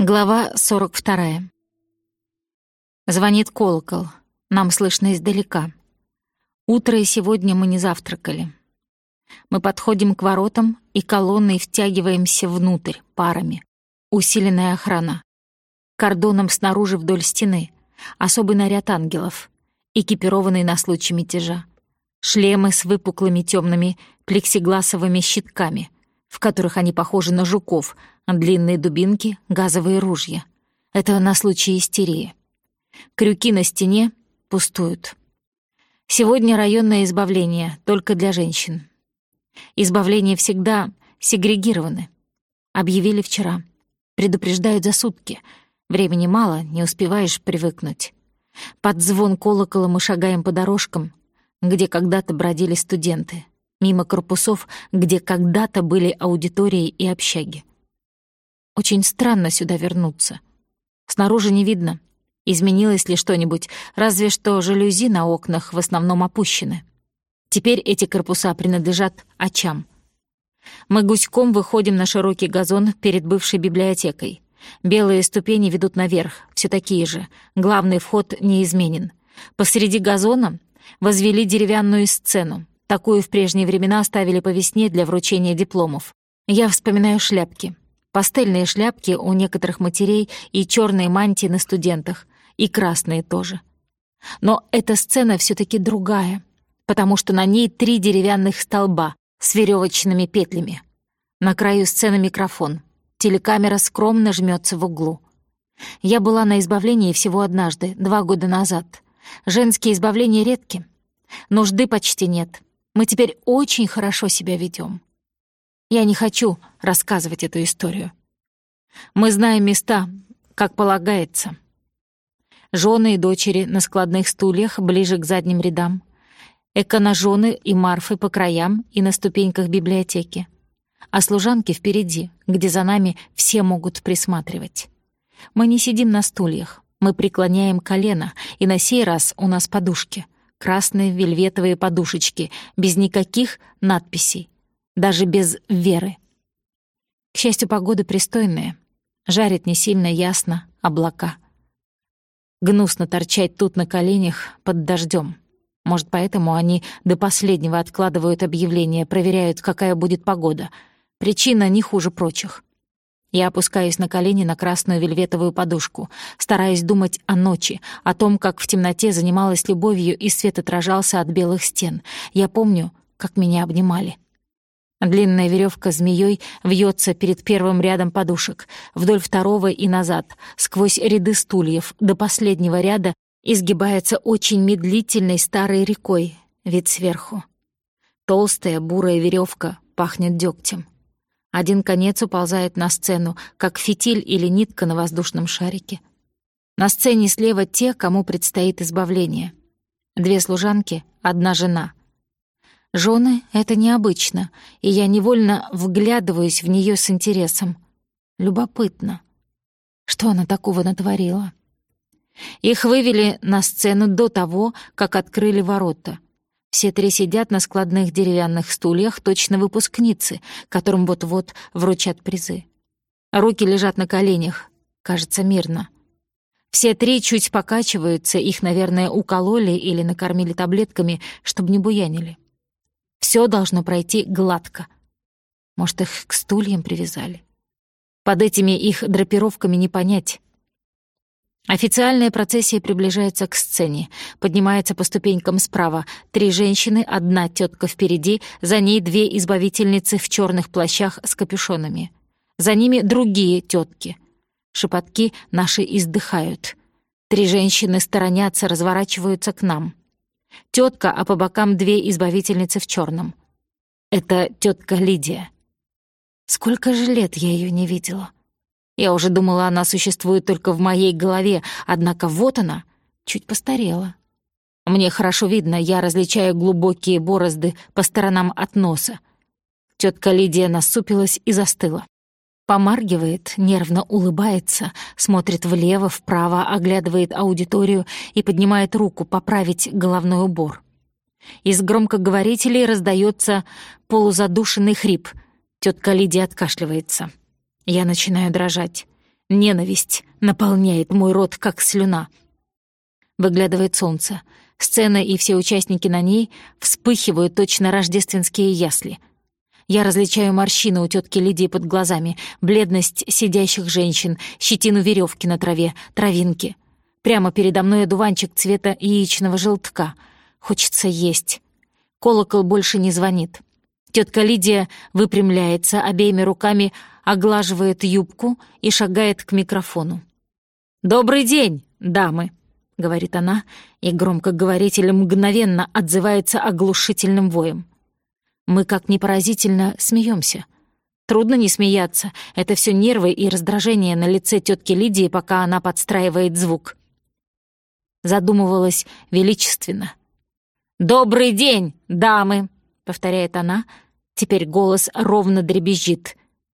Глава 42. Звонит колокол. Нам слышно издалека. Утро, и сегодня мы не завтракали. Мы подходим к воротам и колонной втягиваемся внутрь парами. Усиленная охрана. Кордоном снаружи вдоль стены. Особый наряд ангелов, экипированный на случай мятежа. Шлемы с выпуклыми темными плексигласовыми щитками, в которых они похожи на жуков, длинные дубинки, газовые ружья. Это на случай истерии. Крюки на стене пустуют. Сегодня районное избавление только для женщин. Избавления всегда сегрегированы. Объявили вчера. Предупреждают за сутки. Времени мало, не успеваешь привыкнуть. Под звон колокола мы шагаем по дорожкам, где когда-то бродили студенты, мимо корпусов, где когда-то были аудитории и общаги. Очень странно сюда вернуться. Снаружи не видно, изменилось ли что-нибудь, разве что жалюзи на окнах в основном опущены. Теперь эти корпуса принадлежат очам. Мы гуськом выходим на широкий газон перед бывшей библиотекой. Белые ступени ведут наверх, все такие же. Главный вход не изменен. Посреди газона возвели деревянную сцену. Такую в прежние времена ставили по весне для вручения дипломов. Я вспоминаю шляпки. Пастельные шляпки у некоторых матерей и черные мантии на студентах, и красные тоже. Но эта сцена все-таки другая, потому что на ней 3 деревянных столба с веревочными петлями. На краю сцены микрофон. Телекамера скромно жмется в углу. Я была на избавлении всего однажды, 2 года назад. Женские избавления редки. Нужды почти нет. Мы теперь очень хорошо себя ведем. Я не хочу рассказывать эту историю. Мы знаем места, как полагается. Жены и дочери на складных стульях ближе к задним рядам. Эконожёны и Марфы по краям и на ступеньках библиотеки. А служанки впереди, где за нами все могут присматривать. Мы не сидим на стульях, мы преклоняем колено, и на сей раз у нас подушки. Красные вельветовые подушечки, без никаких надписей. Даже без веры. К счастью, погода пристойная. Жарит не сильно ясно облака. Гнусно торчать тут на коленях под дождем. Может, поэтому они до последнего откладывают объявление, проверяют, какая будет погода. Причина не хуже прочих. Я опускаюсь на колени на красную вельветовую подушку, стараясь думать о ночи, о том, как в темноте занималась любовью и свет отражался от белых стен. Я помню, как меня обнимали. Длинная веревка змеей вьется перед первым рядом подушек, вдоль второго и назад, сквозь ряды стульев, до последнего ряда изгибается очень медлительной старой рекой, вид сверху. Толстая бурая веревка пахнет дегтем. Один конец уползает на сцену, как фитиль или нитка на воздушном шарике. На сцене слева те, кому предстоит избавление. 2 служанки, 1 жена. Жены — это необычно, и я невольно вглядываюсь в нее с интересом. Любопытно. Что она такого натворила? Их вывели на сцену до того, как открыли ворота. Все 3 сидят на складных деревянных стульях, точно выпускницы, которым вот-вот вручат призы. Руки лежат на коленях, кажется, мирно. Все 3 чуть покачиваются, их, наверное, укололи или накормили таблетками, чтобы не буянили. Все должно пройти гладко. Может, их к стульям привязали? Под этими их драпировками не понять. Официальная процессия приближается к сцене, поднимается по ступенькам справа. 3 женщины, 1 тетка впереди, за ней 2 избавительницы в черных плащах с капюшонами. За ними другие тетки. Шепотки наши издыхают. 3 женщины сторонятся, разворачиваются к нам. Тетка, а по бокам 2 избавительницы в черном. Это тетка Лидия. Сколько же лет я ее не видела. Я уже думала, она существует только в моей голове, однако вот она, чуть постарела. Мне хорошо видно, я различаю глубокие борозды по сторонам от носа. Тетка Лидия насупилась и застыла. Помаргивает, нервно улыбается, смотрит влево, вправо, оглядывает аудиторию и поднимает руку поправить головной убор. Из громкоговорителей раздается полузадушенный хрип. Тетка Лидия откашливается. Я начинаю дрожать. Ненависть наполняет мой рот, как слюна. Выглядывает солнце. Сцена и все участники на ней вспыхивают точно рождественские ясли. Я различаю морщины у тетки Лидии под глазами, бледность сидящих женщин, щетину веревки на траве, травинки. Прямо передо мной одуванчик цвета яичного желтка. Хочется есть. Колокол больше не звонит. Тетка Лидия выпрямляется, обеими руками оглаживает юбку и шагает к микрофону. «Добрый день, дамы!» — говорит она, и громкоговоритель мгновенно отзывается оглушительным воем. Мы, как ни поразительно, смеемся. Трудно не смеяться. Это все нервы и раздражение на лице тетки Лидии, пока она подстраивает звук. Задумывалась величественно. «Добрый день, дамы!» — повторяет она. Теперь голос ровно дребезжит.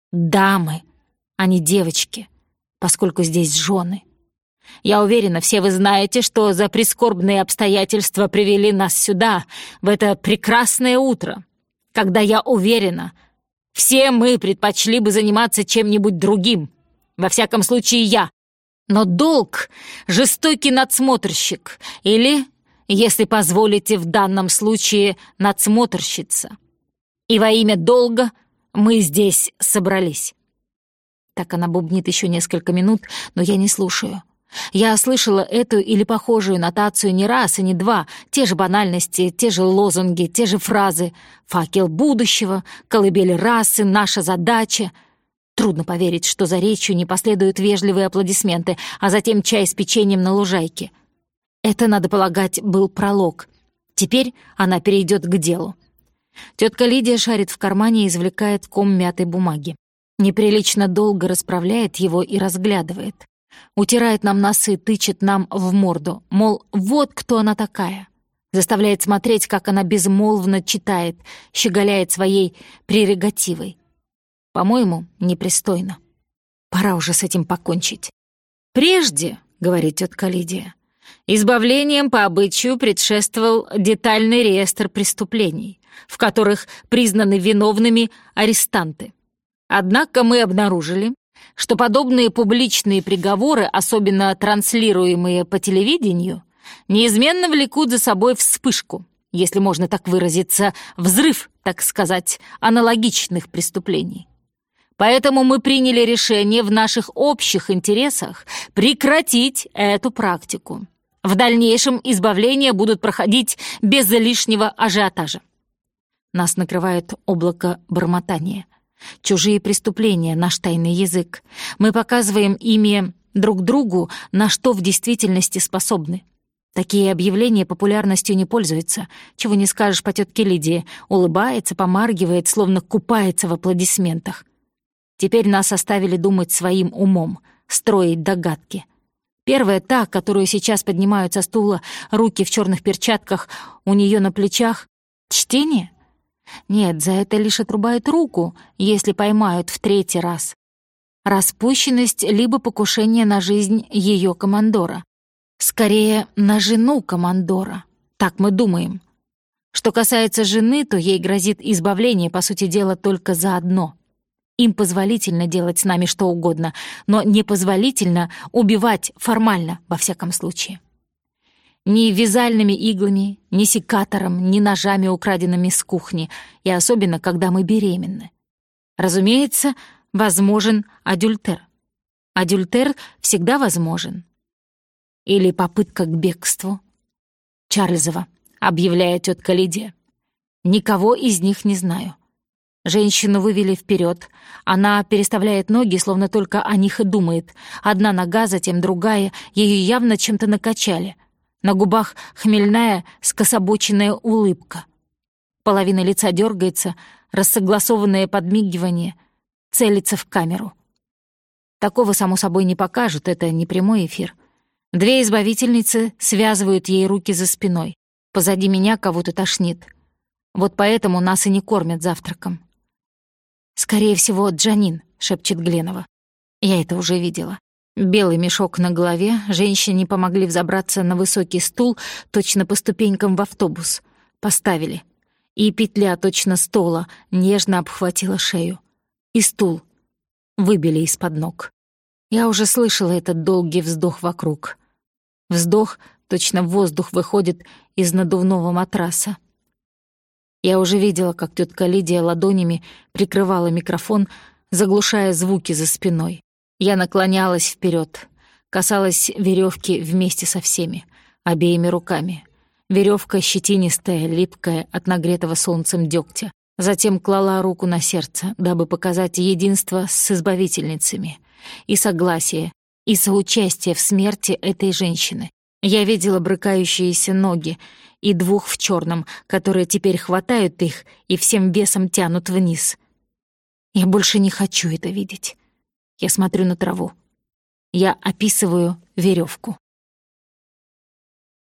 «Дамы, а не девочки, поскольку здесь жены. Я уверена, все вы знаете, что за прискорбные обстоятельства привели нас сюда, в это прекрасное утро, когда, я уверена, все мы предпочли бы заниматься чем-нибудь другим, во всяком случае я. Но долг — жестокий надсмотрщик, или, если позволите, в данном случае надсмотрщица. И во имя долга мы здесь собрались». Так она бубнит еще несколько минут, но я не слушаю. Я слышала эту или похожую нотацию не раз и не два, те же банальности, те же лозунги, те же фразы. «Факел будущего», «Колыбель расы», «Наша задача». Трудно поверить, что за речью не последуют вежливые аплодисменты, а затем чай с печеньем на лужайке. Это, надо полагать, был пролог. Теперь она перейдет к делу. Тетка Лидия шарит в кармане и извлекает ком мятой бумаги. Неприлично долго расправляет его и разглядывает. Утирает нам носы, тычет нам в морду, мол, вот кто она такая. Заставляет смотреть, как она безмолвно читает, щеголяет своей прерогативой. По-моему, непристойно. Пора уже с этим покончить. «Прежде, — говорит тетка Лидия, — избавлением по обычаю предшествовал детальный реестр преступлений, в которых признаны виновными арестанты. Однако мы обнаружили, что подобные публичные приговоры, особенно транслируемые по телевидению, неизменно влекут за собой вспышку, если можно так выразиться, взрыв, так сказать, аналогичных преступлений. Поэтому мы приняли решение в наших общих интересах прекратить эту практику. В дальнейшем избавления будут проходить без лишнего ажиотажа». Нас накрывает облако бормотания. Чужие преступления — наш тайный язык. Мы показываем ими друг другу, на что в действительности способны. Такие объявления популярностью не пользуются. Чего не скажешь по тетке Лидии. Улыбается, помаргивает, словно купается в аплодисментах. Теперь нас оставили думать своим умом, строить догадки. Первая та, которую сейчас поднимают со стула, руки в черных перчатках, у нее на плечах. Чтение? Нет, за это лишь отрубают руку, если поймают в третий раз. Распущенность либо покушение на жизнь ее командора. Скорее, на жену командора. Так мы думаем. Что касается жены, то ей грозит избавление, по сути дела, только за одно. Им позволительно делать с нами что угодно, но непозволительно убивать формально, во всяком случае. Ни вязальными иглами, ни секатором, ни ножами, украденными с кухни, и особенно, когда мы беременны. Разумеется, возможен адюльтер. Адюльтер всегда возможен. Или попытка к бегству. Чарльзова, объявляет тетка Лидия. Никого из них не знаю. Женщину вывели вперед. Она переставляет ноги, словно только о них и думает. Одна нога, затем другая. Ее явно чем-то накачали. На губах хмельная, скособоченная улыбка. Половина лица дергается, рассогласованное подмигивание, целится в камеру. Такого, само собой, не покажут, это не прямой эфир. Две избавительницы связывают ей руки за спиной. Позади меня кого-то тошнит. Вот поэтому нас и не кормят завтраком. «Скорее всего, Джанин», — шепчет Гленова. Я это уже видела. Белый мешок на голове, женщине помогли взобраться на высокий стул, точно по ступенькам в автобус. Поставили. И петля точно стола нежно обхватила шею. И стул выбили из-под ног. Я уже слышала этот долгий вздох вокруг. Вздох, точно воздух выходит из надувного матраса. Я уже видела, как тётка Лидия ладонями прикрывала микрофон, заглушая звуки за спиной. Я наклонялась вперёд, касалась верёвки вместе со всеми, обеими руками. Верёвка щетинистая, липкая от нагретого солнцем дёгтя. Затем клала руку на сердце, дабы показать единство с избавительницами и согласие, и соучастие в смерти этой женщины. Я видела брыкающиеся ноги и двух в чёрном, которые теперь хватают их и всем весом тянут вниз. Я больше не хочу это видеть. Я смотрю на траву. Я описываю верёвку.